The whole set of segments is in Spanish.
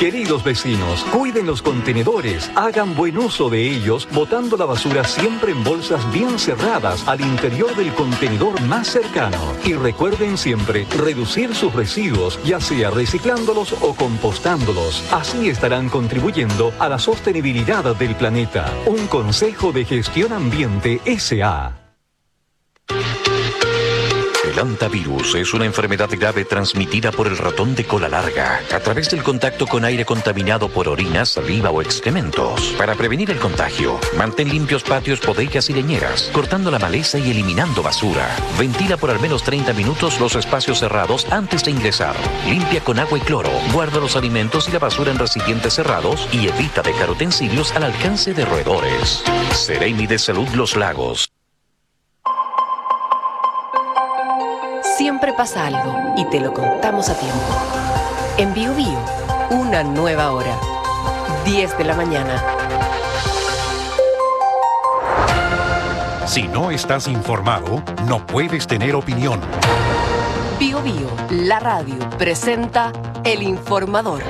Queridos vecinos, cuiden los contenedores, hagan buen uso de ellos, botando la basura siempre en bolsas bien cerradas al interior del contenedor más cercano. Y recuerden siempre reducir sus residuos, ya sea reciclándolos o compostándolos. Así estarán contribuyendo a la sostenibilidad del planeta. Un consejo de Gestión Ambiente S.A. El hantavirus es una enfermedad grave transmitida por el ratón de cola larga a través del contacto con aire contaminado por orina, saliva o excrementos. Para prevenir el contagio, mantén limpios patios, bodegas y leñeras, cortando la maleza y eliminando basura. Ventila por al menos 30 minutos los espacios cerrados antes de ingresar. Limpia con agua y cloro. Guarda los alimentos y la basura en recipientes cerrados y evita dejar utensilios al alcance de roedores. Seremi de Salud Los Lagos. Siempre pasa algo y te lo contamos a tiempo. En Bio Bio, una nueva hora. 10 de la mañana. Si no estás informado, no puedes tener opinión. Bio Bio, la radio, presenta El Informador.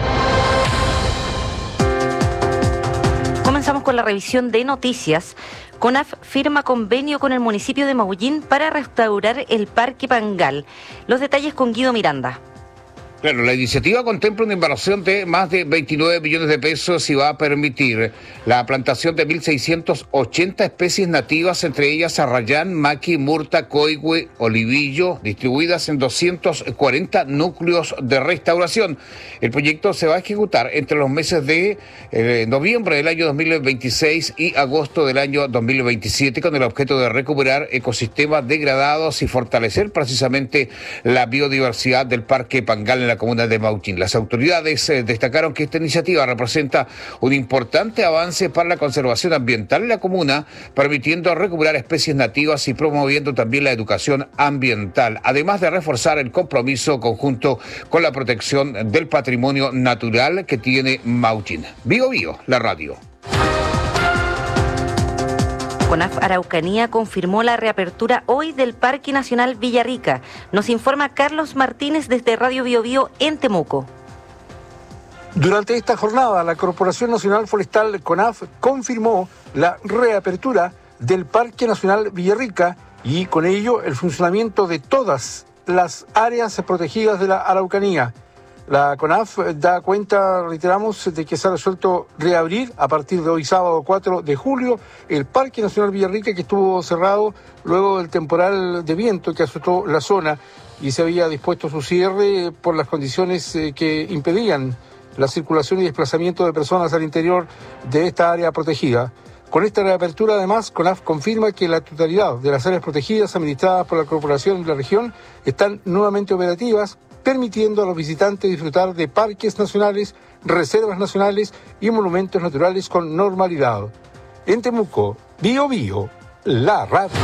Comenzamos con la revisión de noticias. CONAF firma convenio con el municipio de Maullín para restaurar el Parque Pangal. Los detalles con Guido Miranda. Claro, la iniciativa contempla una inversión de más de 29 millones de pesos y va a permitir la plantación de 1.680 especies nativas, entre ellas arrayán, maqui, murta, coigüe, olivillo, distribuidas en 240 núcleos de restauración. El proyecto se va a ejecutar entre los meses de noviembre del año 2026 y agosto del año 2027, con el objeto de recuperar ecosistemas degradados y fortalecer precisamente la biodiversidad del Parque Pangal en la comuna de Maullín. Las autoridades destacaron que esta iniciativa representa un importante avance para la conservación ambiental en la comuna, permitiendo recuperar especies nativas y promoviendo también la educación ambiental, además de reforzar el compromiso conjunto con la protección del patrimonio natural que tiene Maullín. Bio Bio, la radio. CONAF Araucanía confirmó la reapertura hoy del Parque Nacional Villarrica. Nos informa Carlos Martínez desde Radio Bio Bio en Temuco. Durante esta jornada, la Corporación Nacional Forestal CONAF confirmó la reapertura del Parque Nacional Villarrica y con ello el funcionamiento de todas las áreas protegidas de la Araucanía. La CONAF da cuenta, reiteramos, de que se ha resuelto reabrir a partir de hoy, sábado 4 de julio, el Parque Nacional Villarrica, que estuvo cerrado luego del temporal de viento que azotó la zona y se había dispuesto su cierre por las condiciones que impedían la circulación y desplazamiento de personas al interior de esta área protegida. Con esta reapertura, además, CONAF confirma que la totalidad de las áreas protegidas administradas por la Corporación de la región están nuevamente operativas, permitiendo a los visitantes disfrutar de parques nacionales, reservas nacionales y monumentos naturales con normalidad. En Temuco, Bio Bio, la radio.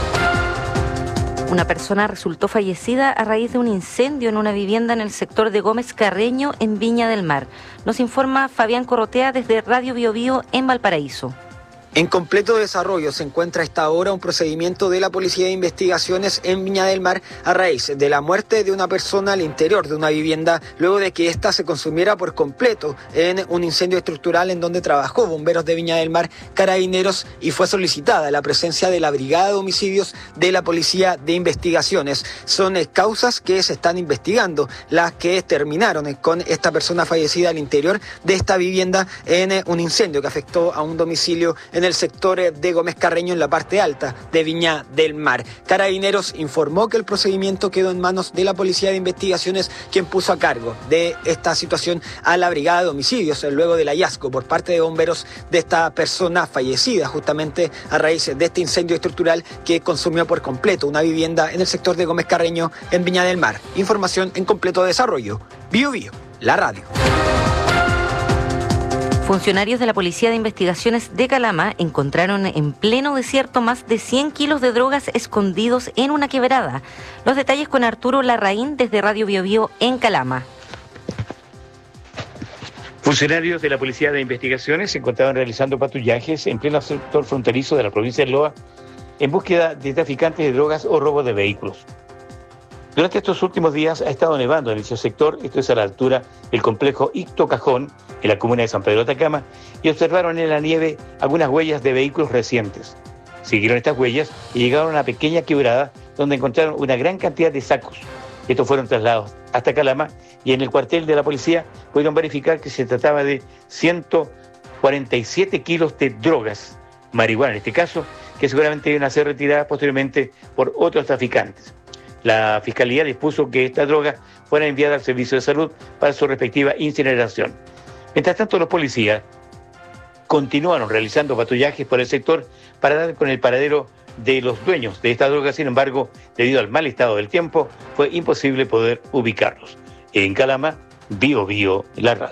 Una persona resultó fallecida a raíz de un incendio en una vivienda en el sector de Gómez Carreño, en Viña del Mar. Nos informa Fabián Corrotea desde Radio Bio Bio en Valparaíso. En completo desarrollo se encuentra a esta hora un procedimiento de la Policía de Investigaciones en Viña del Mar a raíz de la muerte de una persona al interior de una vivienda luego de que ésta se consumiera por completo en un incendio estructural en donde trabajó bomberos de Viña del Mar, carabineros, y fue solicitada la presencia de la Brigada de Homicidios de la Policía de Investigaciones. Son causas que se están investigando, las que terminaron con esta persona fallecida al interior de esta vivienda en un incendio que afectó a un domicilio en el sector de Gómez Carreño, en la parte alta de Viña del Mar. Carabineros informó que el procedimiento quedó en manos de la Policía de Investigaciones, quien puso a cargo de esta situación a la Brigada de Homicidios, luego del hallazgo por parte de bomberos de esta persona fallecida, justamente a raíz de este incendio estructural que consumió por completo una vivienda en el sector de Gómez Carreño, en Viña del Mar. Información en completo desarrollo. Bio Bio, la radio. Funcionarios de la Policía de Investigaciones de Calama encontraron en pleno desierto más de 100 kilos de drogas escondidos en una quebrada. Los detalles con Arturo Larraín desde Radio Bio Bio en Calama. Funcionarios de la Policía de Investigaciones se encontraban realizando patrullajes en pleno sector fronterizo de la provincia de Loa en búsqueda de traficantes de drogas o robo de vehículos. Durante estos últimos días ha estado nevando en dicho sector, esto es a la altura del complejo Icto Cajón, en la comuna de San Pedro de Atacama, y observaron en la nieve algunas huellas de vehículos recientes. Siguieron estas huellas y llegaron a una pequeña quebrada donde encontraron una gran cantidad de sacos. Estos fueron trasladados hasta Calama y en el cuartel de la policía pudieron verificar que se trataba de 147 kilos de drogas, marihuana en este caso, que seguramente iban a ser retiradas posteriormente por otros traficantes. La Fiscalía dispuso que esta droga fuera enviada al Servicio de Salud para su respectiva incineración. Mientras tanto, los policías continuaron realizando patrullajes por el sector para dar con el paradero de los dueños de esta droga. Sin embargo, debido al mal estado del tiempo, fue imposible poder ubicarlos. En Calama, Bio Bio, la radio.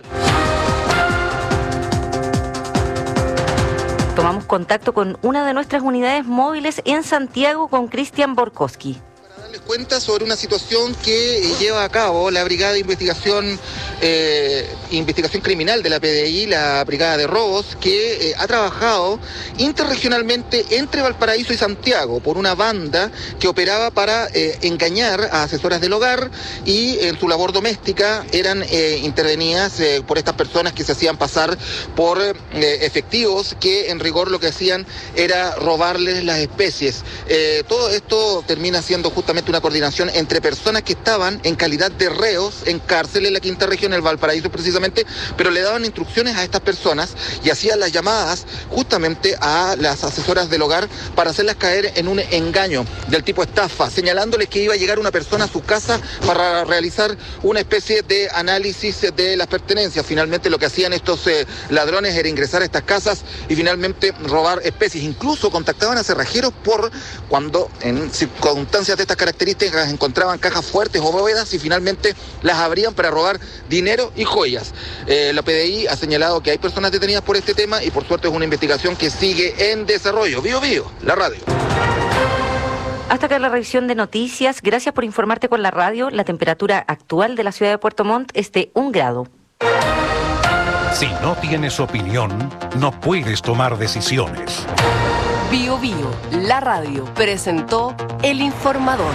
Tomamos contacto con una de nuestras unidades móviles en Santiago con Cristian Borkowski. Les cuenta sobre una situación que lleva a cabo la Brigada de Investigación Criminal de la PDI, la Brigada de Robos, que ha trabajado interregionalmente entre Valparaíso y Santiago por una banda que operaba para engañar a asesoras del hogar y en su labor doméstica eran intervenidas por estas personas que se hacían pasar por efectivos que en rigor lo que hacían era robarles las especies. Todo esto termina siendo justamente una coordinación entre personas que estaban en calidad de reos en cárcel en la quinta región, el Valparaíso precisamente, pero le daban instrucciones a estas personas y hacían las llamadas justamente a las asesoras del hogar para hacerlas caer en un engaño del tipo estafa, señalándoles que iba a llegar una persona a su casa para realizar una especie de análisis de las pertenencias. Finalmente lo que hacían estos ladrones era ingresar a estas casas y finalmente robar especies. Incluso contactaban a cerrajeros por cuando en circunstancias de estas características encontraban cajas fuertes o bóvedas y finalmente las abrían para robar dinero y joyas. La PDI ha señalado que hay personas detenidas por este tema y por suerte es una investigación que sigue en desarrollo. Bio Bio, la radio. Hasta acá la revisión de noticias. Gracias por informarte con la radio. La temperatura actual de la ciudad de Puerto Montt es de 1 grado. Si no tienes opinión, no puedes tomar decisiones. Bio Bio, la radio, presentó El Informador.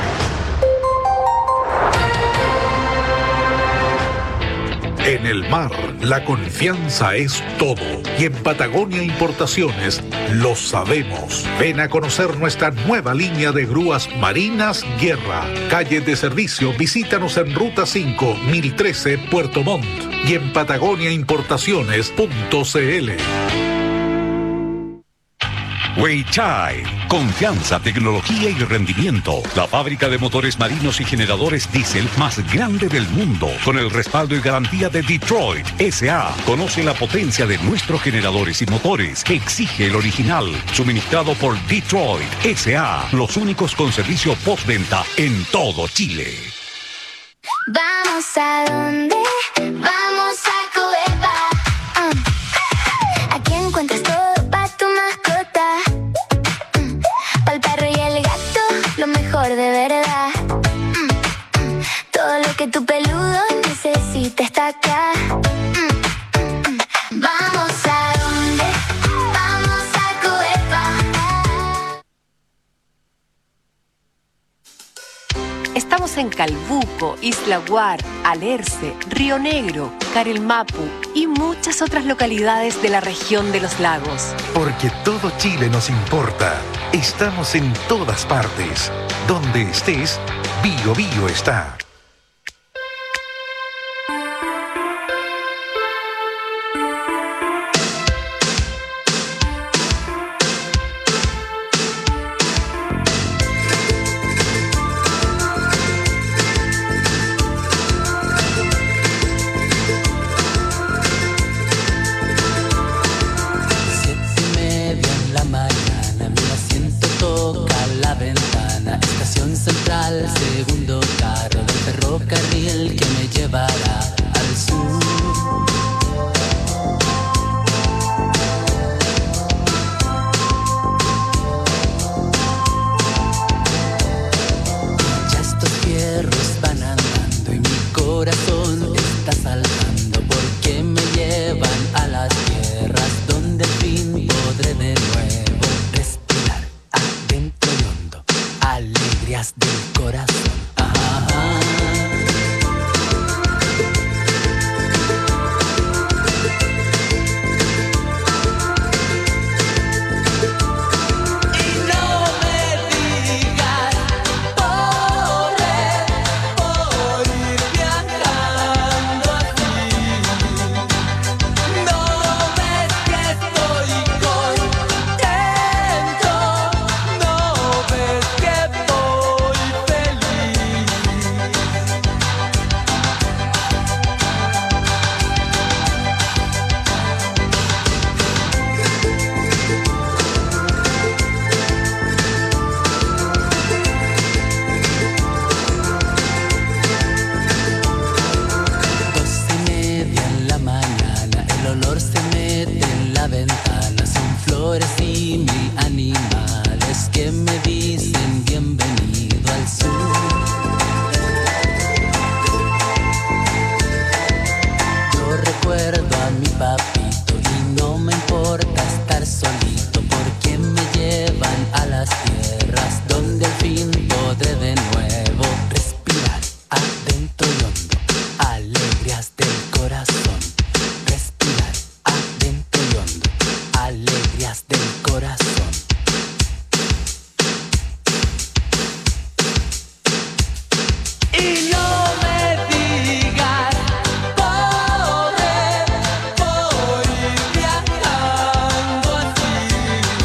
En el mar, la confianza es todo. Y en Patagonia Importaciones lo sabemos. Ven a conocer nuestra nueva línea de grúas marinas Guerra. Calle de servicio, visítanos en Ruta 5, 1013, Puerto Montt. Y en patagoniaimportaciones.cl. Weichai, confianza, tecnología y rendimiento. La fábrica de motores marinos y generadores diésel más grande del mundo, con el respaldo y garantía de Detroit S.A. Conoce la potencia de nuestros generadores y motores. Exige el original, suministrado por Detroit S.A. Los únicos con servicio postventa en todo Chile. Vamos a donde, vamos a Covepa. Aquí encuentras todo. Lo mejor de verdad. Todo lo que tu peludo necesita está acá. Vamos a donde, vamos a Covepa. Estamos en Calbuco, Isla Guar, Alerce, Río Negro, Carelmapu y muchas otras localidades de la región de los lagos. Porque todo Chile nos importa. Estamos en todas partes. Donde estés, Bio Bio está. Segundo carro del ferrocarril que me llevará al sur. Ya estos fierros van andando y mi corazón está saltando porque me llevan a las tierras donde al fin podré de nuevo respirar adentro y hondo alegrías del corazón. papito y no me importa estar solito porque me llevan a las tierras donde al fin podré de nuevo respirar adentro y hondo, alegrías del corazón. Respirar adentro y hondo, alegrías del corazón. Y no me digas pobre por ir viajando así.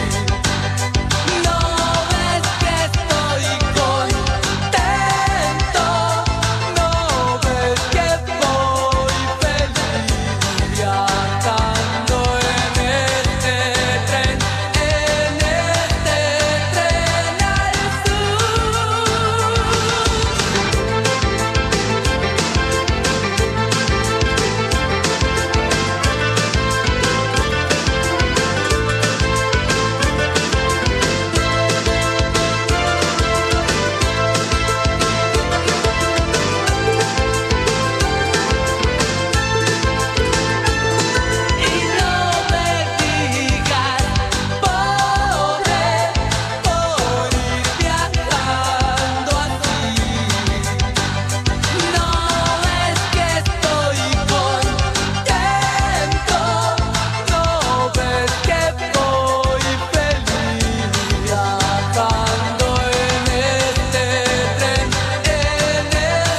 No ves que estoy contento, no ves que voy feliz viajando en este tren al sur. Y no me digas pobre por ir viajando así. No ves que estoy contento, no ves que voy feliz viajando en este tren al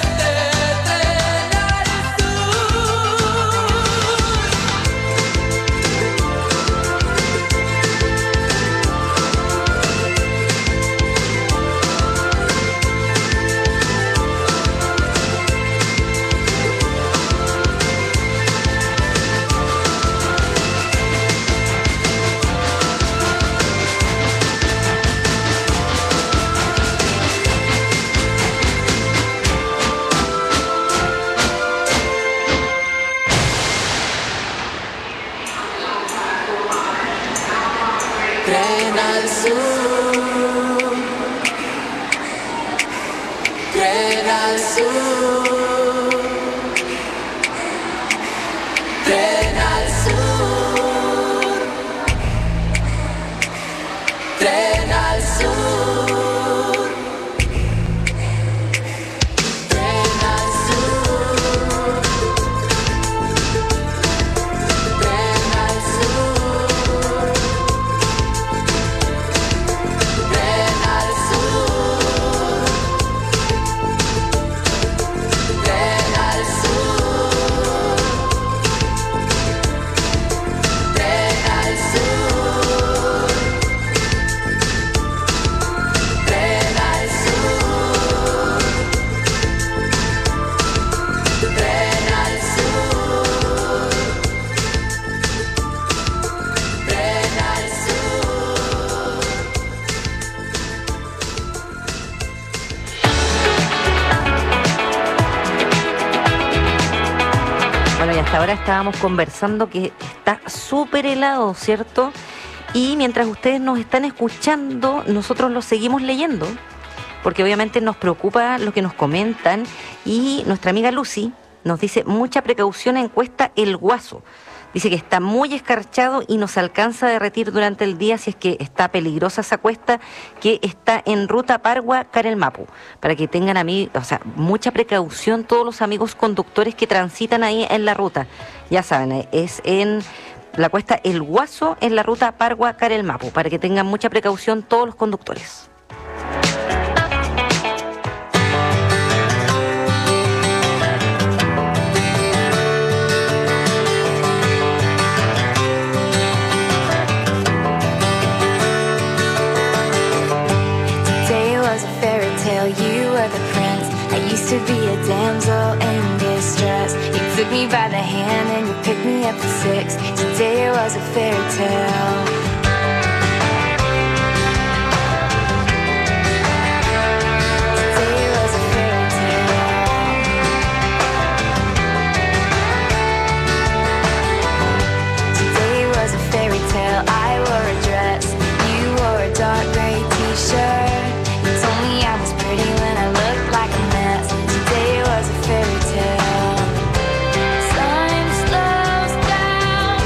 tren al sur, tren al sur, tren al sur, tren al sur, tren al sur, tren al sur. Tren al sur, tren al sur, tren al sur, tren al sur, tren al sur, tren al sur. Bueno, y hasta ahora estábamos conversando que está súper helado, ¿cierto? Y mientras ustedes nos están escuchando, nosotros los seguimos leyendo, porque obviamente nos preocupa lo que nos comentan. Y nuestra amiga Lucy nos dice: mucha precaución en Cuesta El Guaso. Dice que está muy escarchado y nos alcanza a derretir durante el día si es que está peligrosa esa cuesta, que está en ruta Pargua-Carelmapu. Para que tengan mucha precaución todos los amigos conductores que transitan ahí en la ruta. Ya saben, es en la cuesta El Guaso, en la ruta Pargua-Carelmapu, para que tengan mucha precaución todos los conductores. You were the prince. I used to be a damsel in distress. You took me by the hand and you picked me up at 6. Today was a fairy tale. I wore a dress, you wore a dark gray t-shirt. You told me I was pretty when I looked like a mess. Today was a fairy tale. Time slows down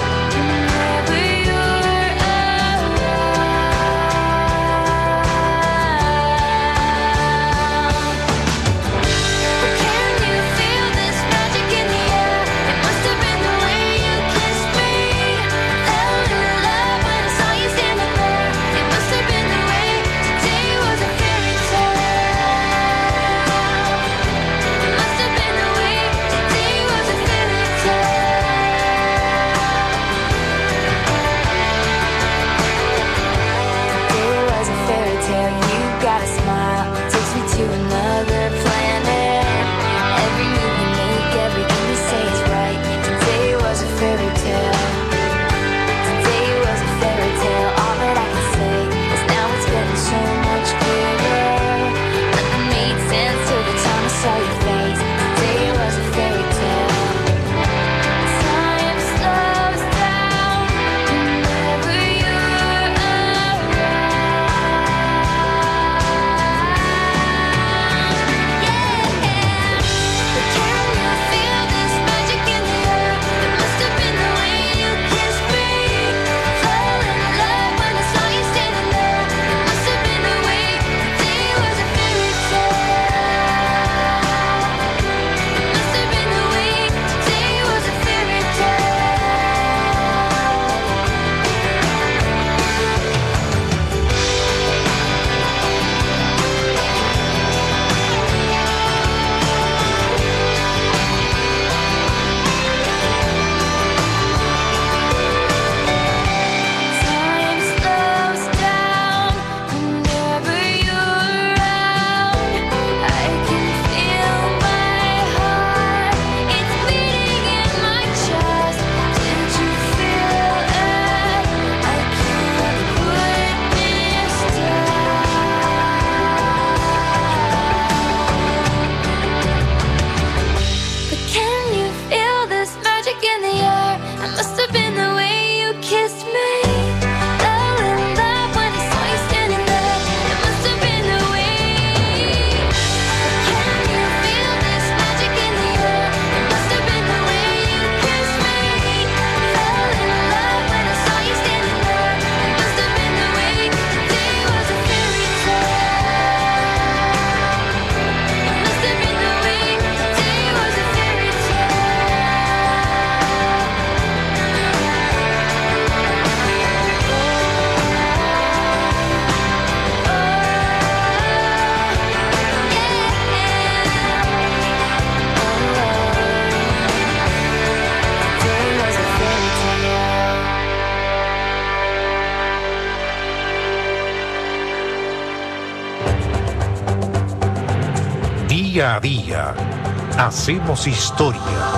Día a día, hacemos historia.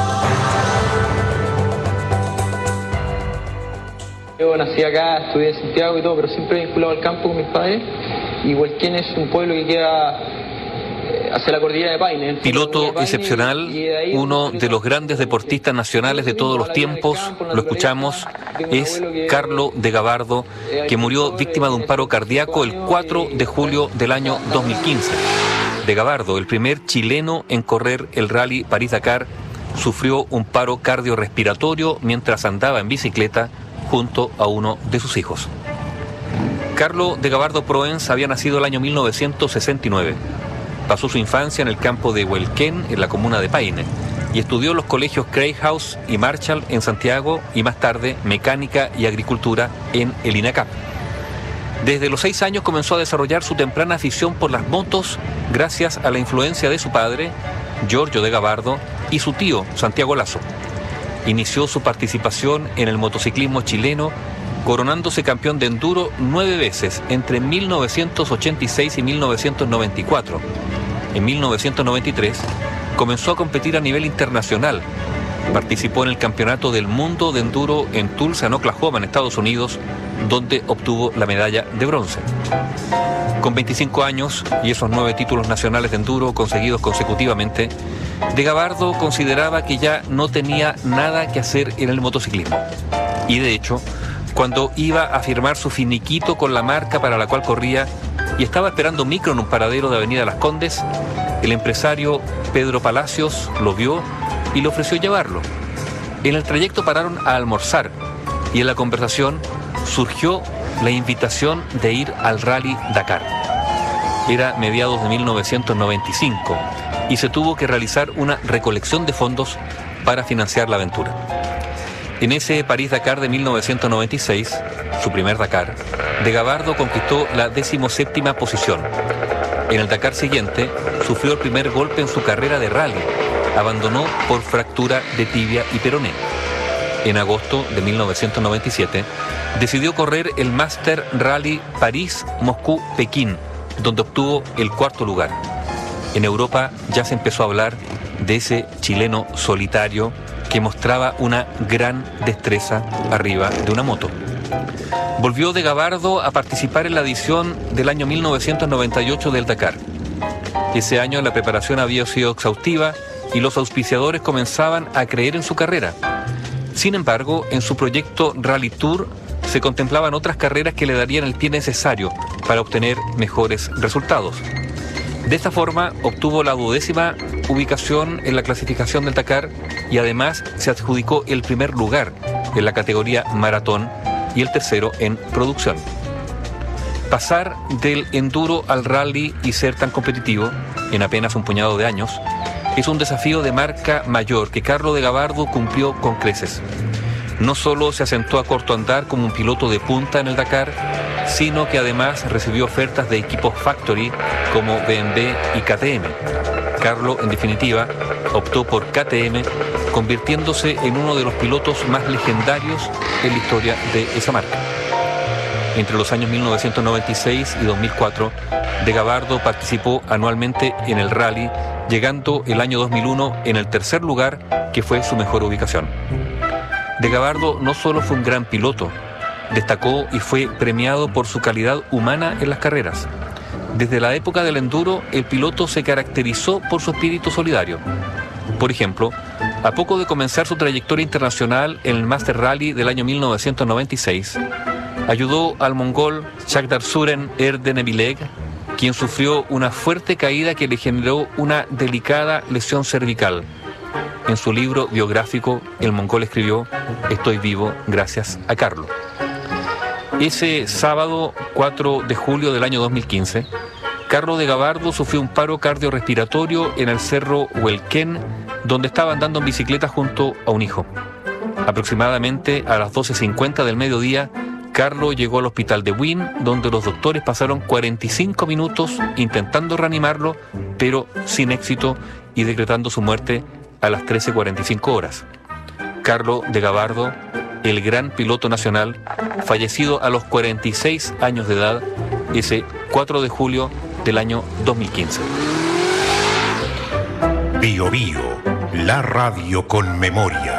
Yo nací acá, estudié en Santiago y todo, pero siempre vinculado al campo con mis padres. Y Huelquén es un pueblo que queda hacia la cordillera de Paine. Piloto excepcional, uno de los grandes deportistas nacionales de todos los tiempos, lo escuchamos, es Carlo de Gabardo, que murió víctima de un paro cardíaco el 4 de julio del año 2015. De Gabardo, el primer chileno en correr el Rally París-Dakar, sufrió un paro cardiorrespiratorio mientras andaba en bicicleta junto a uno de sus hijos. Carlo de Gabardo Proens había nacido el año 1969. Pasó su infancia en el campo de Huelquén, en la comuna de Paine, y estudió en los colegios Cray House y Marshall en Santiago y más tarde mecánica y agricultura en el INACAP. Desde los 6 años comenzó a desarrollar su temprana afición por las motos gracias a la influencia de su padre, Giorgio de Gabardo, y su tío, Santiago Lazo. Inició su participación en el motociclismo chileno, coronándose campeón de enduro 9 veces entre 1986 y 1994. En 1993 comenzó a competir a nivel internacional. Participó en el Campeonato del Mundo de Enduro en Tulsa, en Oklahoma, en Estados Unidos, donde obtuvo la medalla de bronce. Con 25 años y esos 9 títulos nacionales de enduro conseguidos consecutivamente, de Gabardo consideraba que ya no tenía nada que hacer en el motociclismo. Y de hecho, cuando iba a firmar su finiquito con la marca para la cual corría y estaba esperando micro en un paradero de Avenida Las Condes, el empresario Pedro Palacios lo vio y le ofreció llevarlo. En el trayecto pararon a almorzar y en la conversación surgió la invitación de ir al Rally Dakar. Era mediados de 1995 y se tuvo que realizar una recolección de fondos para financiar la aventura. En ese París-Dakar de 1996, su primer Dakar, de Gabardo conquistó la 17ª posición. En el Dakar siguiente, sufrió el primer golpe en su carrera de rally. Abandonó por fractura de tibia y peroné. En agosto de 1997, decidió correr el Master Rally París-Moscú-Pekín, donde obtuvo el 4º lugar. En Europa ya se empezó a hablar de ese chileno solitario que mostraba una gran destreza arriba de una moto. Volvió de Gabardo a participar en la edición del año 1998 del Dakar. Ese año la preparación había sido exhaustiva y los auspiciadores comenzaban a creer en su carrera. Sin embargo, en su proyecto Rally Tour se contemplaban otras carreras que le darían el pie necesario para obtener mejores resultados. De esta forma obtuvo la 12ª ubicación en la clasificación del Dakar y además se adjudicó el primer lugar en la categoría maratón y el tercero en producción. Pasar del enduro al rally y ser tan competitivo en apenas un puñado de años es un desafío de marca mayor que Carlo de Gabardo cumplió con creces. No solo se asentó a corto andar como un piloto de punta en el Dakar, sino que además recibió ofertas de equipos factory como BMW y KTM. Carlo, en definitiva, optó por KTM, convirtiéndose en uno de los pilotos más legendarios en la historia de esa marca. Entre los años 1996 y 2004, de Gabardo participó anualmente en el rally, llegando el año 2001 en el 3er lugar, que fue su mejor ubicación. De Gabardo no solo fue un gran piloto, destacó y fue premiado por su calidad humana en las carreras. Desde la época del enduro, el piloto se caracterizó por su espíritu solidario. Por ejemplo, a poco de comenzar su trayectoria internacional en el Master Rally del año 1996, ayudó al mongol Shakdarsuren Erdenebileg, quien sufrió una fuerte caída que le generó una delicada lesión cervical. En su libro biográfico, el mongol escribió: "Estoy vivo gracias a Carlo". Ese sábado 4 de julio del año 2015, Carlo de Gabardo sufrió un paro cardiorrespiratorio en el cerro Huelquén, donde estaba andando en bicicleta junto a un hijo. Aproximadamente a las 12:50 del mediodía, Carlo llegó al hospital de Wien, donde los doctores pasaron 45 minutos intentando reanimarlo, pero sin éxito, y decretando su muerte a las 13:45 horas. Carlo de Gabardo, el gran piloto nacional, fallecido a los 46 años de edad, ese 4 de julio del año 2015. Bío Bío, la radio con memoria.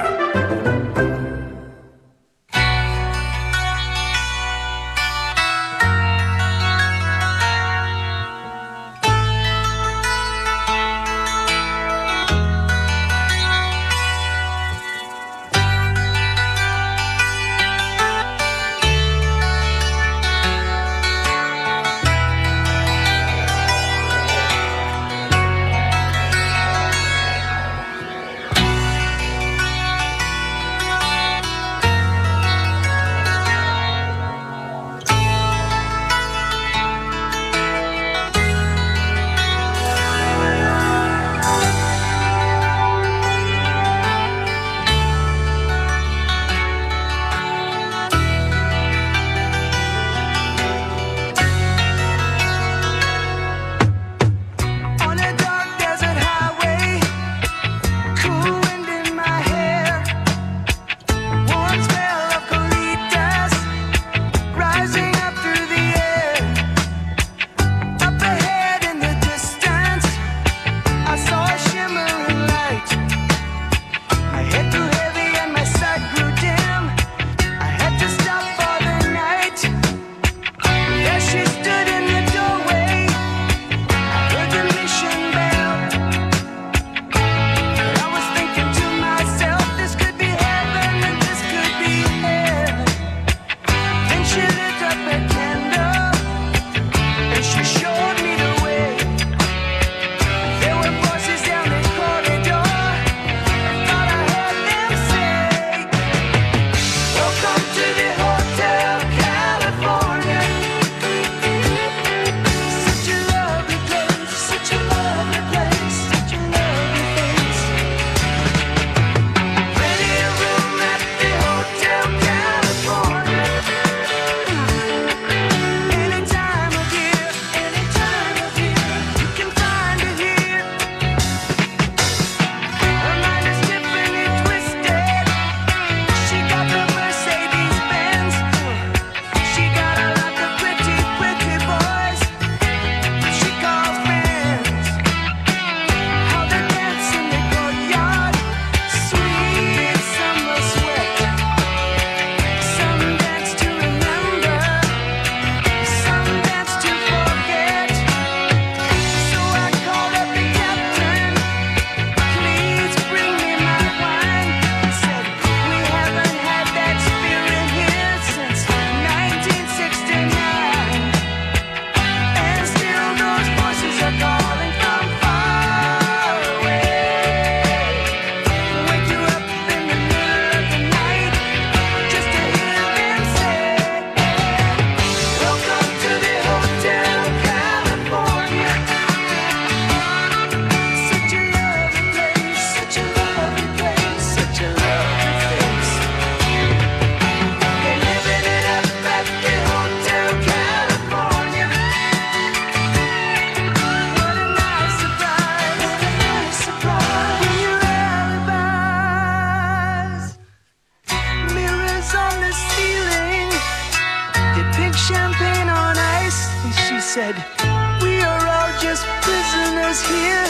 said, we are all just prisoners here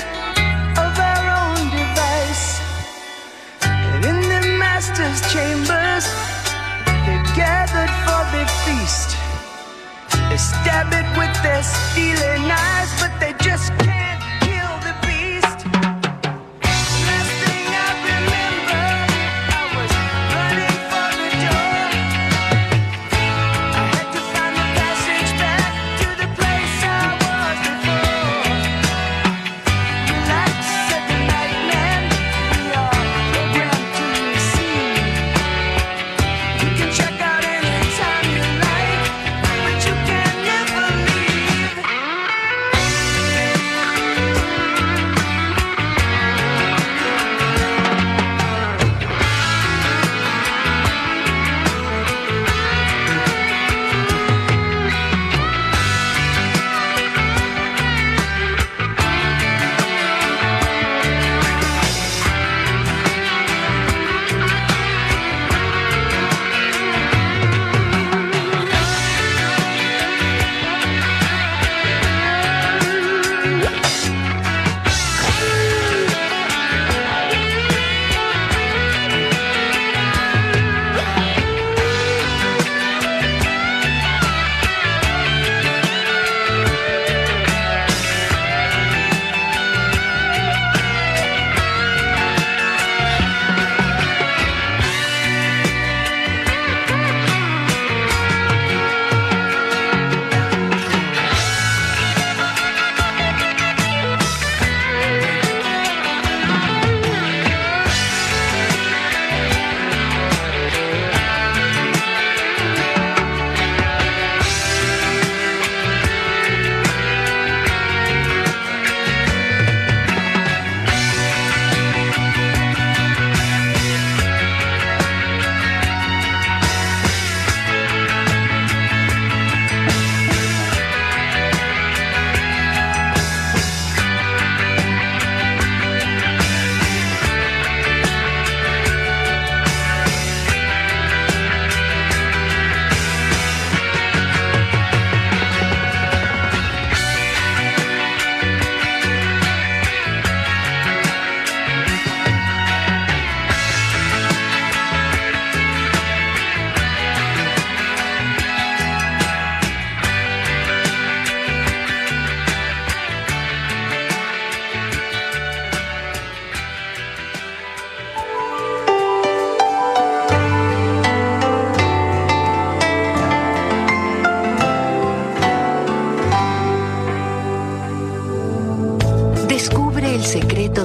of our own device. And in the master's chambers, they're gathered for the feast. They stab it with their steely knives, but they just can't kill the beast. Last thing I remember, I was running for the door. I had to find the passage back to the place I was before. Relax, said the night man, we are programmed to receive.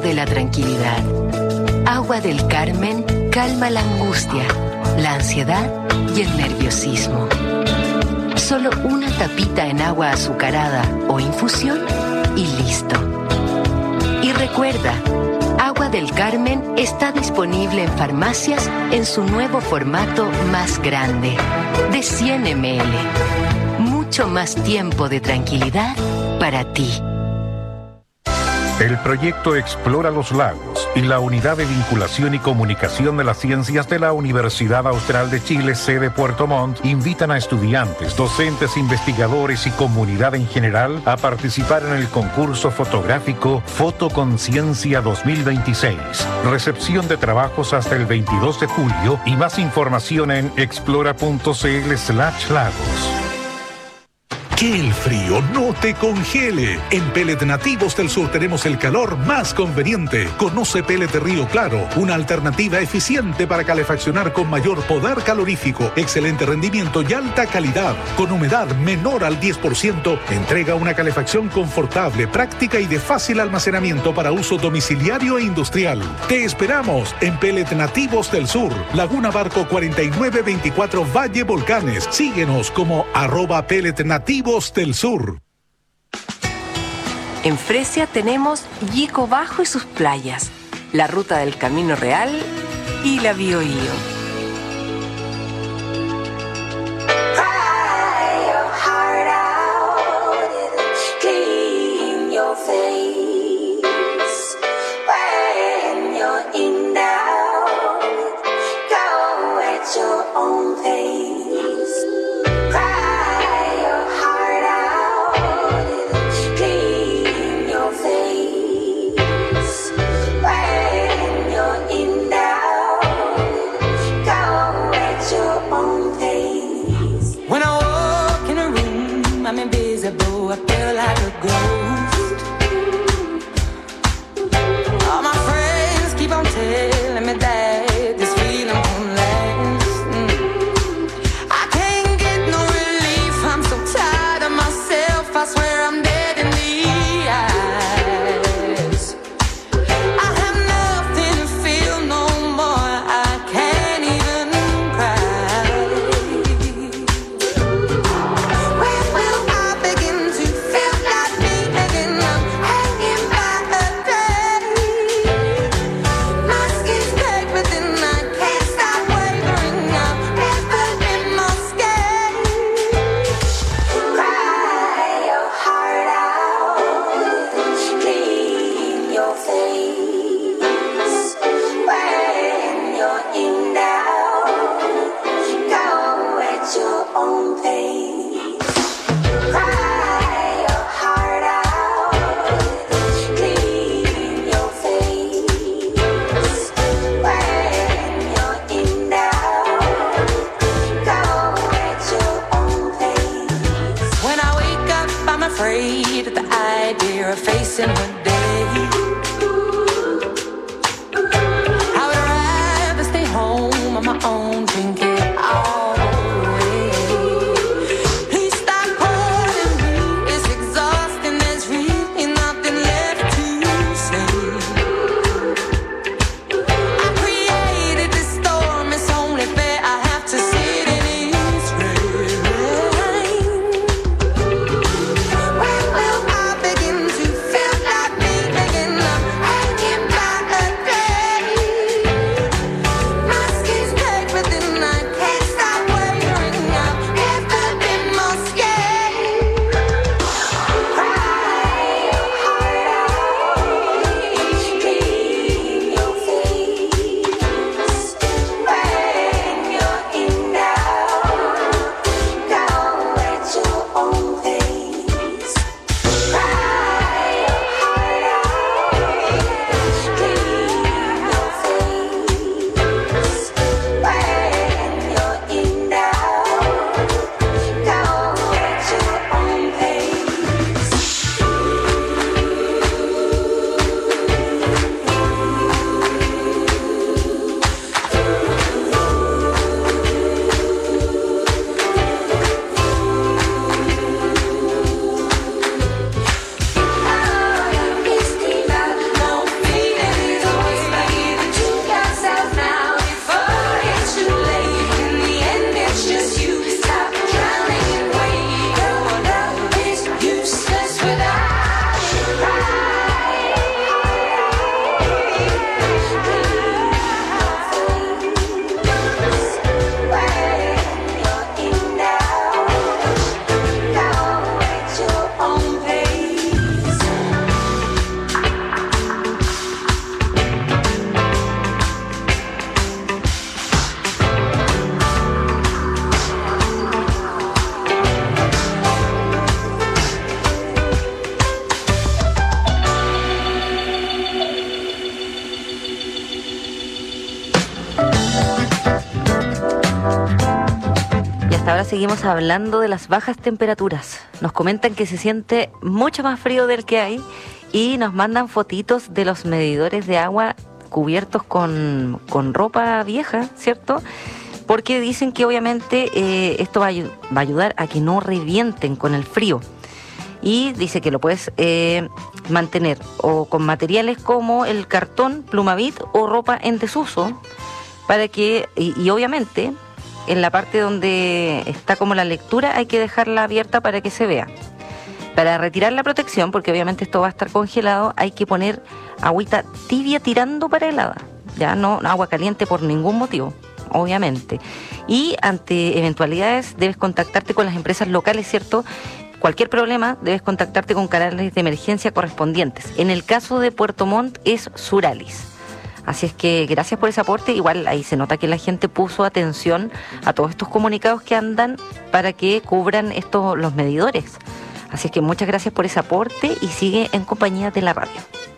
de la tranquilidad. Agua del Carmen calma la angustia, la ansiedad y el nerviosismo. Solo una tapita en agua azucarada o infusión y listo. Y recuerda, Agua del Carmen está disponible en farmacias en su nuevo formato más grande, de 100 ml. Mucho más tiempo de tranquilidad para ti. El proyecto Explora los Lagos y la Unidad de Vinculación y Comunicación de las Ciencias de la Universidad Austral de Chile, sede Puerto Montt, invitan a estudiantes, docentes, investigadores y comunidad en general a participar en el concurso fotográfico Fotoconciencia 2026. Recepción de trabajos hasta el 22 de julio y más información en explora.cl/lagos. Que el frío no te congele. En Pellet Nativos del Sur tenemos el calor más conveniente. Conoce Pellet Río Claro, una alternativa eficiente para calefaccionar con mayor poder calorífico, excelente rendimiento y alta calidad. Con humedad menor al 10%, entrega una calefacción confortable, práctica y de fácil almacenamiento para uso domiciliario e industrial. Te esperamos en Pellet Nativos del Sur, Laguna Barco 4924 Valle Volcanes. Síguenos como @pelletnativos del Sur. En Fresia tenemos Yico Bajo y sus playas, la ruta del Camino Real y la Biobío. hasta ahora seguimos hablando de las bajas temperaturas. Nos comentan que se siente mucho más frío del que hay y nos mandan fotitos de los medidores de agua cubiertos con ropa vieja, ¿cierto? Porque dicen que obviamente esto va a ayudar a que no revienten con el frío. Y dice que lo puedes mantener o con materiales como el cartón, Plumavit o ropa en desuso, para que, y obviamente en la parte donde está como la lectura hay que dejarla abierta para que se vea. Para retirar la protección, porque obviamente esto va a estar congelado, hay que poner agüita tibia tirando para helada, ya no agua caliente por ningún motivo, obviamente. Y ante eventualidades debes contactarte con las empresas locales, ¿cierto? Cualquier problema debes contactarte con canales de emergencia correspondientes. En el caso de Puerto Montt es Suralis. Así es que gracias por ese aporte. Igual ahí se nota que la gente puso atención a todos estos comunicados que andan para que cubran los medidores. Así es que muchas gracias por ese aporte y sigue en compañía de la radio.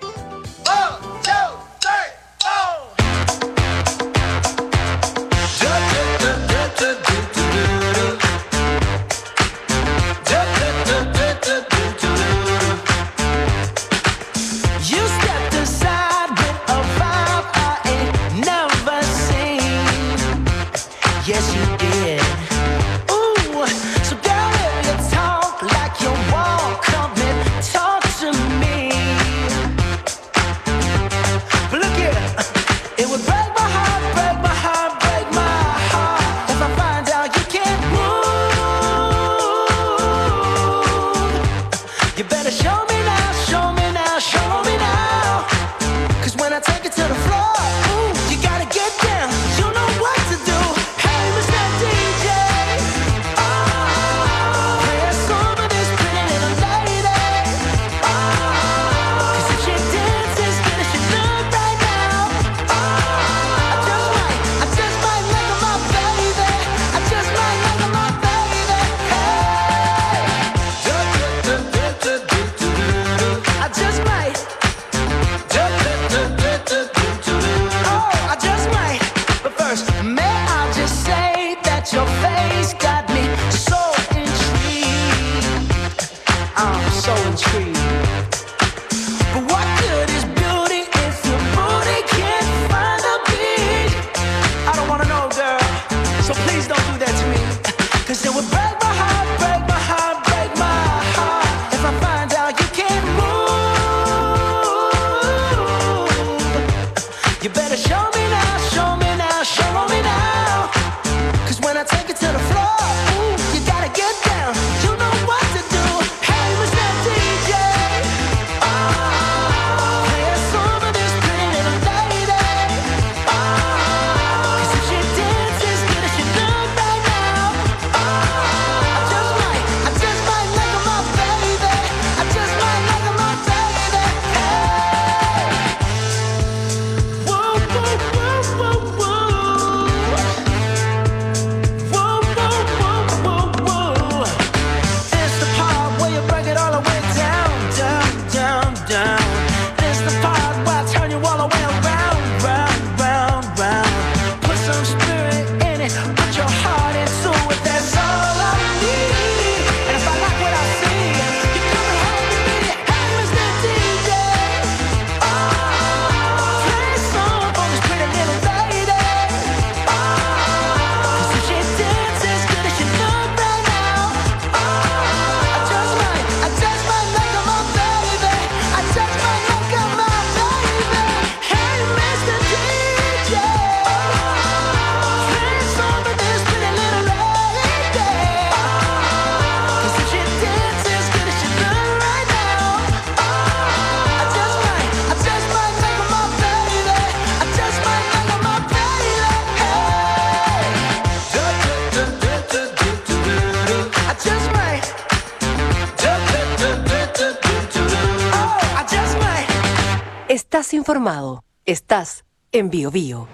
Estás informado. Estás en BioBio.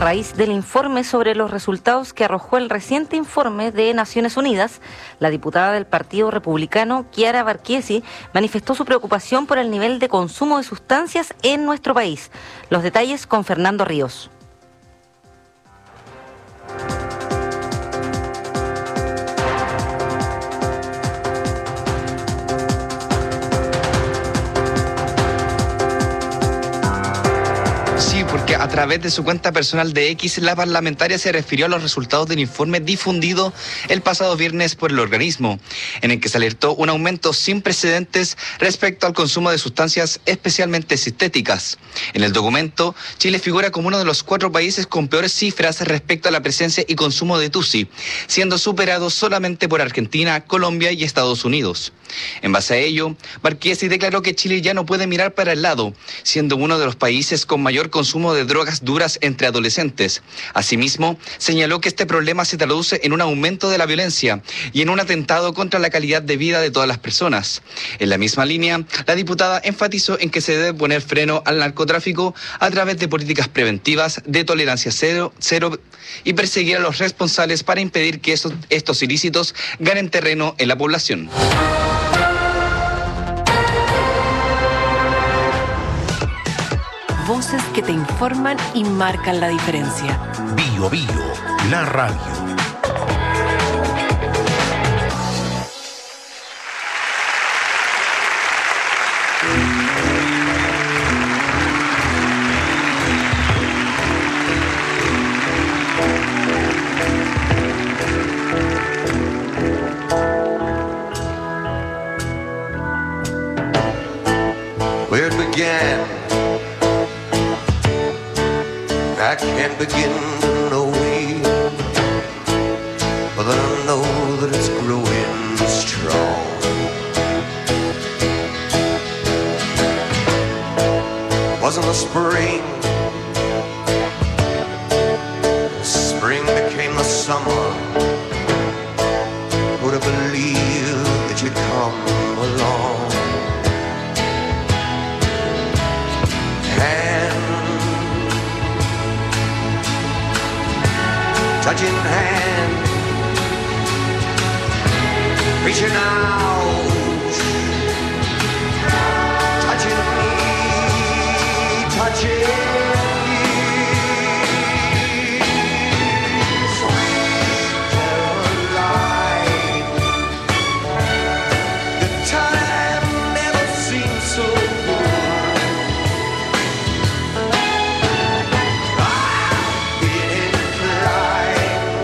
raíz del informe sobre los resultados que arrojó el reciente informe de Naciones Unidas, la diputada del Partido Republicano, Chiara Varchiesi, manifestó su preocupación por el nivel de consumo de sustancias en nuestro país. Los detalles con Fernando Ríos. Porque a través de su cuenta personal de X, la parlamentaria se refirió a los resultados del informe difundido el pasado viernes por el organismo, en el que se alertó un aumento sin precedentes respecto al consumo de sustancias especialmente sintéticas. En el documento, Chile figura como uno de los 4 países con peores cifras respecto a la presencia y consumo de TUSI, siendo superado solamente por Argentina, Colombia y Estados Unidos. En base a ello, Varchiesi declaró que Chile ya no puede mirar para el lado, siendo uno de los países con mayor consumo de drogas duras entre adolescentes. Asimismo, señaló que este problema se traduce en un aumento de la violencia y en un atentado contra la calidad de vida de todas las personas. En la misma línea, la diputada enfatizó en que se debe poner freno al narcotráfico a través de políticas preventivas de tolerancia cero y perseguir a los responsables para impedir que estos ilícitos ganen terreno en la población. Voces que te informan y marcan la diferencia. Bio Bio, la radio. Where it began, I can't begin to know it, but I know that it's growing strong. Wasn't the spring, spring became the summer. Would have believed that you'd come along. Touching hand, reaching out, touching me, touching me. Sweet Caroline, the time never seemed so good. I've been inclined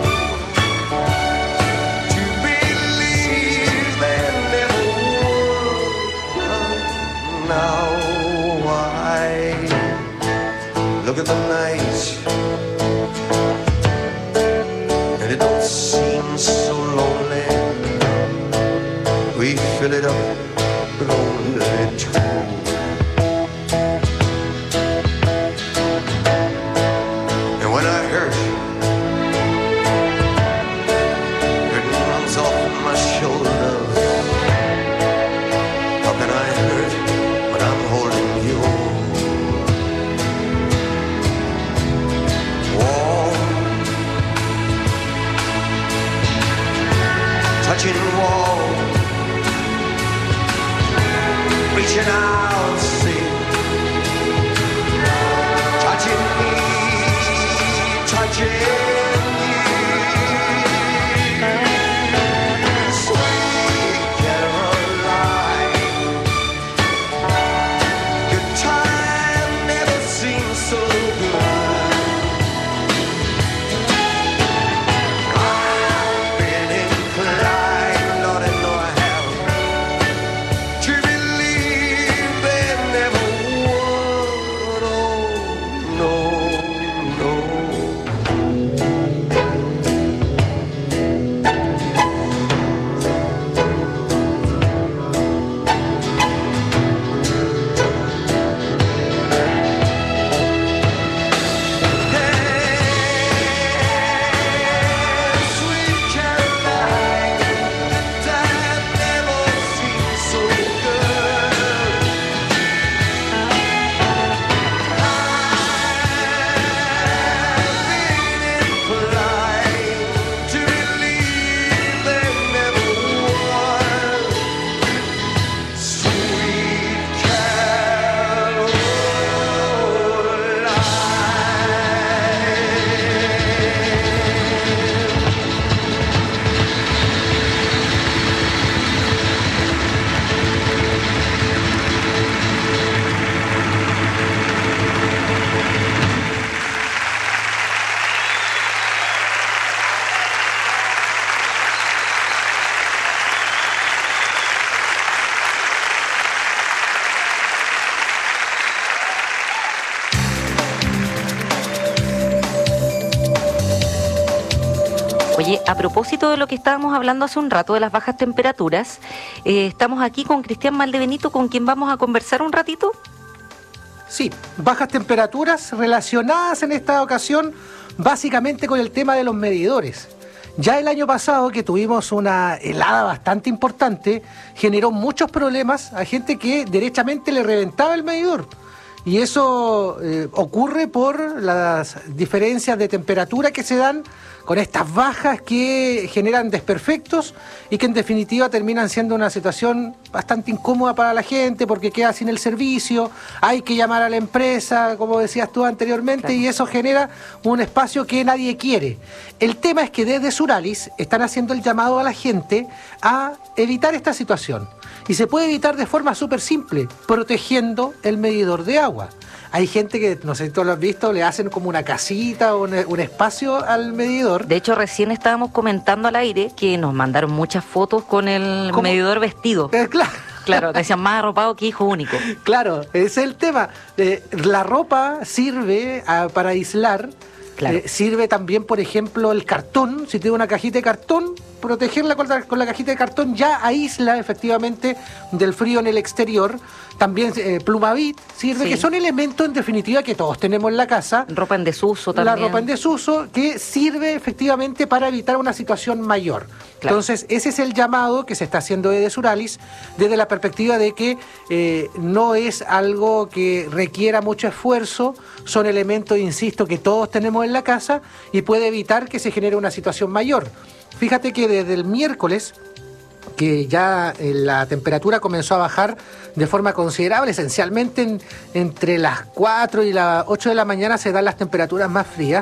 to believe there never would. Now I look at the night and it don't seem so lonely. We fill it up with only 2. And when I hurt, it runs off my shoulders. How can I hurt when I'm holding you? Oye, a propósito de lo que estábamos hablando hace un rato de las bajas temperaturas, estamos aquí con Cristian Maldebenito, con quien vamos a conversar un ratito. Sí, bajas temperaturas relacionadas en esta ocasión básicamente con el tema de los medidores. Ya el año pasado, que tuvimos una helada bastante importante, generó muchos problemas a gente que derechamente le reventaba el medidor. Y eso ocurre por las diferencias de temperatura que se dan con estas bajas que generan desperfectos y que en definitiva terminan siendo una situación bastante incómoda para la gente porque queda sin el servicio, hay que llamar a la empresa, como decías tú anteriormente, claro. Y eso genera un espacio que nadie quiere. El tema es que desde Suralis están haciendo el llamado a la gente a evitar esta situación. Y se puede evitar de forma súper simple, protegiendo el medidor de agua. Hay gente que, no sé si tú lo has visto, le hacen como una casita o un espacio al medidor. De hecho, recién estábamos comentando al aire que nos mandaron muchas fotos con el medidor vestido. Claro. Claro, decían más arropado que hijo único. Claro, ese es el tema. La ropa sirve para aislar. Claro. Sirve también, por ejemplo, el cartón. Si tiene una cajita de cartón, protegerla con la cajita de cartón ya aísla efectivamente del frío en el exterior. También Plumavit sirve, sí. Que son elementos en definitiva que todos tenemos en la casa. Ropa en desuso también. La ropa en desuso que sirve efectivamente para evitar una situación mayor. Claro. Entonces, ese es el llamado que se está haciendo desde Suralis, desde la perspectiva de que no es algo que requiera mucho esfuerzo, son elementos, insisto, que todos tenemos en la casa y puede evitar que se genere una situación mayor. Fíjate que desde el miércoles, que ya la temperatura comenzó a bajar de forma considerable, esencialmente entre las 4 y las 8 de la mañana se dan las temperaturas más frías,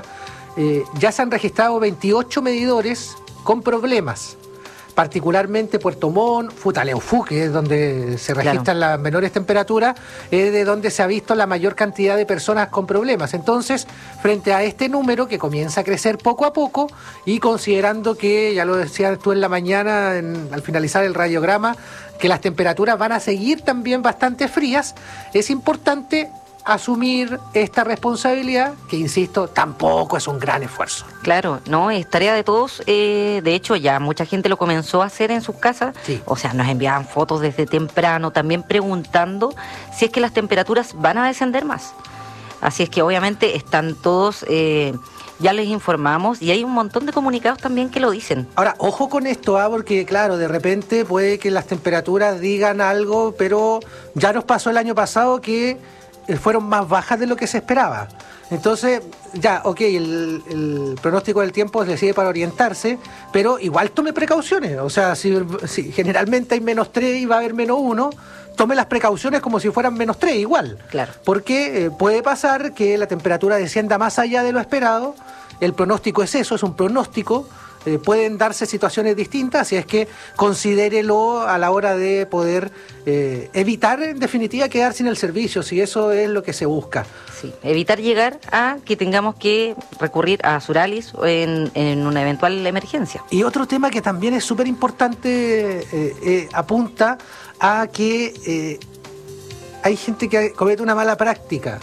ya se han registrado 28 medidores con problemas, particularmente Puerto Montt, Futaleufú, que es donde se registran las menores temperaturas, es de donde se ha visto la mayor cantidad de personas con problemas. Entonces, frente a este número que comienza a crecer poco a poco y considerando que, ya lo decías tú en la mañana, al finalizar el radiograma, que las temperaturas van a seguir también bastante frías, es importante asumir esta responsabilidad, que insisto, tampoco es un gran esfuerzo. Claro, no, es tarea de todos. De hecho, ya mucha gente lo comenzó a hacer en sus casas. Sí. O sea, nos enviaban fotos desde temprano, también preguntando si es que las temperaturas van a descender más. Así es que obviamente están todos, ya les informamos, y hay un montón de comunicados también que lo dicen. Ahora, ojo con esto, porque claro, de repente puede que las temperaturas digan algo, pero ya nos pasó el año pasado que fueron más bajas de lo que se esperaba. Entonces, ya, ok, el pronóstico del tiempo le sirve para orientarse, pero igual tome precauciones. O sea, si generalmente hay -3 y va a haber -1, tome las precauciones como si fueran -3 igual. Claro. Porque puede pasar que la temperatura descienda más allá de lo esperado. El pronóstico es eso, es un pronóstico. Pueden darse situaciones distintas, así es que considérelo a la hora de poder evitar, en definitiva, quedar sin el servicio, si eso es lo que se busca. Sí, evitar llegar a que tengamos que recurrir a Suralis en una eventual emergencia. Y otro tema que también es súper importante, apunta a que hay gente que comete una mala práctica,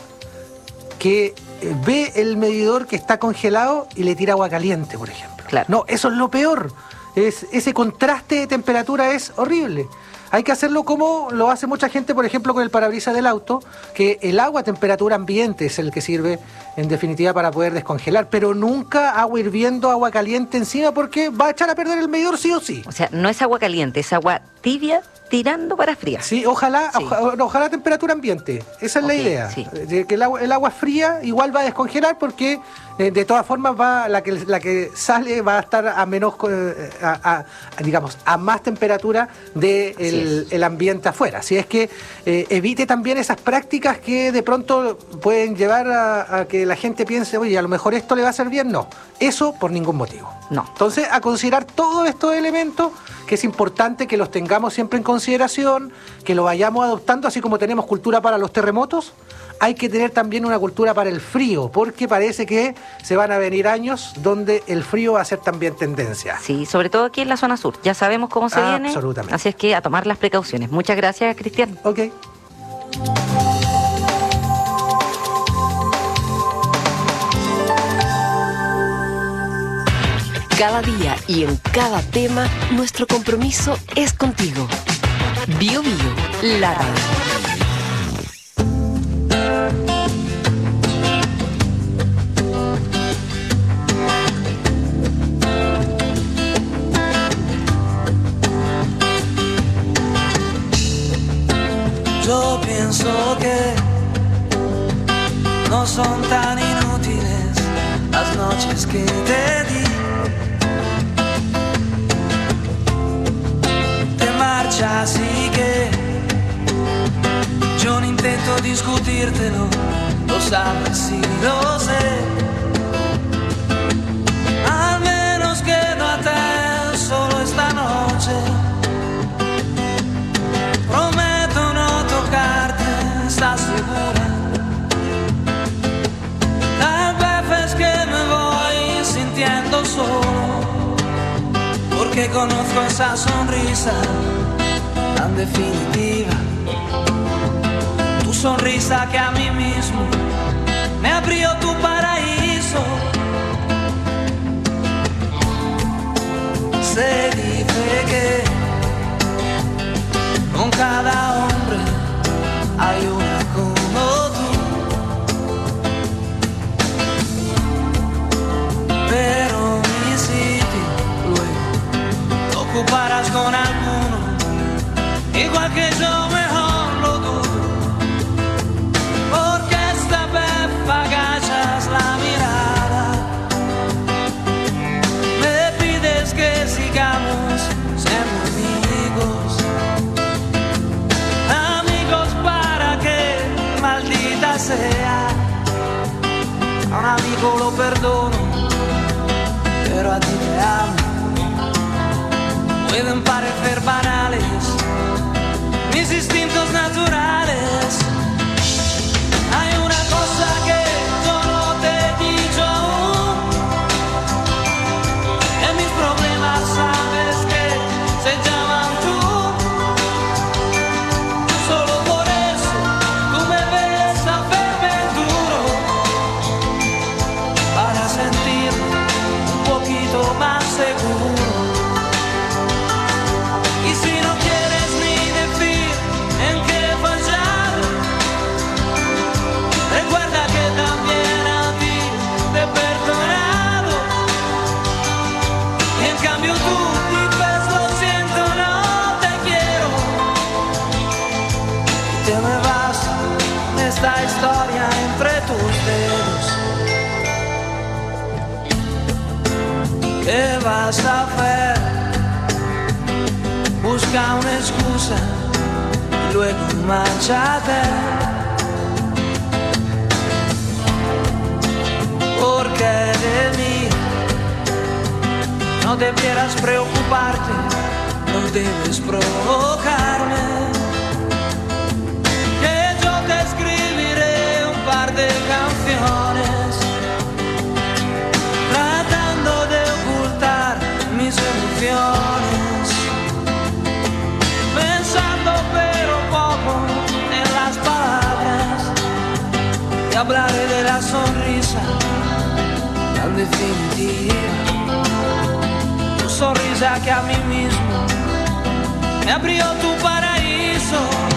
que ve el medidor que está congelado y le tira agua caliente, por ejemplo. Claro. No, eso es lo peor. Ese contraste de temperatura es horrible. Hay que hacerlo como lo hace mucha gente, por ejemplo, con el parabrisas del auto, que el agua a temperatura ambiente es el que sirve, en definitiva, para poder descongelar, pero nunca agua hirviendo, agua caliente encima, porque va a echar a perder el medidor sí o sí. O sea, no es agua caliente, es agua tibia tirando para fría. Sí, ojalá a temperatura ambiente. Esa es la idea. Sí. Que el agua fría igual va a descongelar porque de todas formas la que sale va a estar a menos, digamos, a más temperatura del ambiente afuera. Así es que evite también esas prácticas que de pronto pueden llevar a que la gente piense, oye, a lo mejor esto le va a hacer bien. No, eso por ningún motivo. No. Entonces, a considerar todos estos elementos, que es importante que los tengamos siempre en consideración, que lo vayamos adoptando, así como tenemos cultura para los terremotos, hay que tener también una cultura para el frío, porque parece que se van a venir años donde el frío va a ser también tendencia. Sí, sobre todo aquí en la zona sur. Ya sabemos cómo se viene. Absolutamente. Así es que a tomar las precauciones. Muchas gracias, Cristian. Ok. Cada día y en cada tema, nuestro compromiso es contigo. Bio Bio, la radio. Yo pienso que no son tan inútiles las noches que te di. Te marchas y que yo no intento discutírtelo, lo sabes y lo sé. Al menos quedo a te solo esta noche. Prometo no tocarte, ¿estás segura? Tal vez es que me voy sintiendo solo, porque conozco esa sonrisa tan definitiva. Tu sonrisa que a mí mismo me abrió tu paraíso. Se dice que con cada hombre hay una como tú, pero mi sitio luego lo ocuparás con alguno, igual que yo mejor lo dudo, porque esta vez agachas la mirada, me pides que sigamos siendo amigos. Para que, maldita sea, a un amigo lo perdono, pero a ti te amo. Pueden parecer banales mis instintos naturales. Hay una cosa que yo no te he dicho aún, en mis problemas sabes que se llaman tú. Más seguro. Y si no quieres ni decir en qué he fallado, recuerda que también a ti te he perdonado. Y en cambio tú dices lo siento, no te quiero, y te me vas con esta historia entre tus dedos. ¿Qué vas a hacer? Busca una excusa y luego márchate, porque de mí no debieras preocuparte, no debes provocarme, que yo te escribiré un par de canciones tratando de ocultar mis emociones, pensando pero poco en las palabras, y hablaré de la sonrisa tan definitiva, tu sonrisa que a mí mismo me abrió tu paraíso.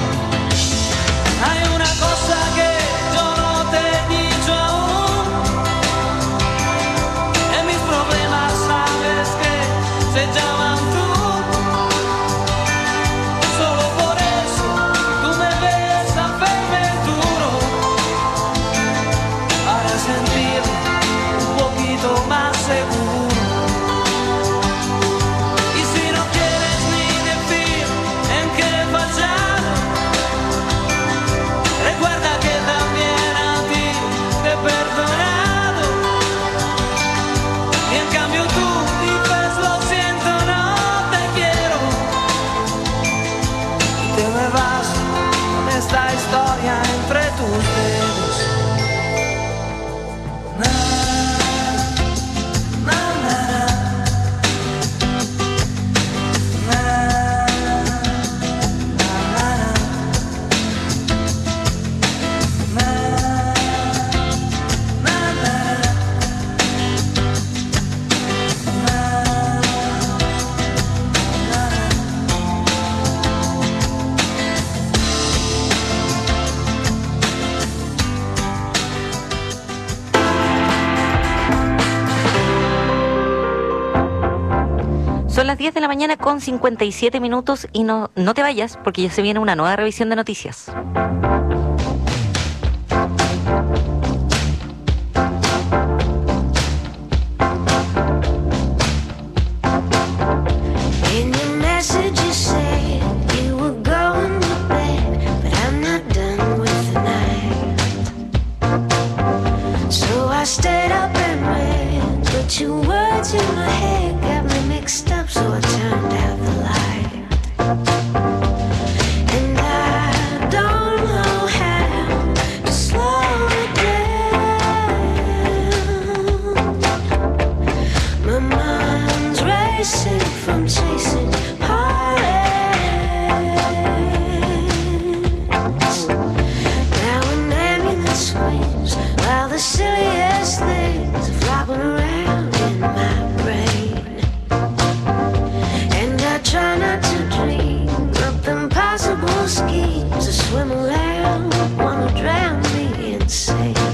Hay una cosa que yo no te he dicho aún, en mis problemas sabes que se llaman tú. Solo por eso tú me ves hacerme duro, para sentirme un poquito más seguro. Y si no quieres ni decir en qué he fallado, recuerda las 10 de la mañana con 57 minutos y no te vayas porque ya se viene una nueva revisión de noticias. In your message you said you were going to bed, but I'm not done with the night. So I stayed up and read, but your words in my head got me mixed up, so I turned out the light. And I don't know how to slow it down. My mind's racing from chasing heartaches. Now an ambulance screams while the silliest things are flopping around in my brain. And I try not to dream up impossible schemes to swim around, wanna drown me insane.